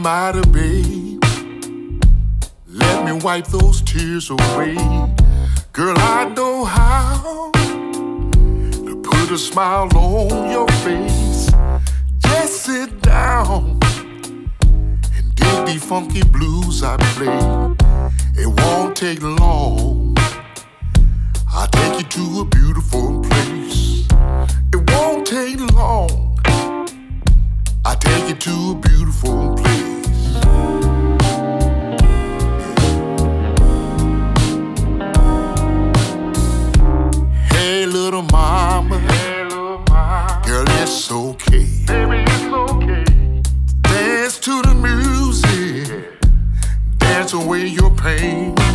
mighty babe, let me wipe those tears away. Girl, I know how to put a smile on your face. Just sit down and dig the funky blues I play. It won't take long, I'll take you to a beautiful place. It won't take long, I'll take you to a beautiful place. Hey little mama, girl it's okay. Baby it's okay. Dance to the music, dance away your pain.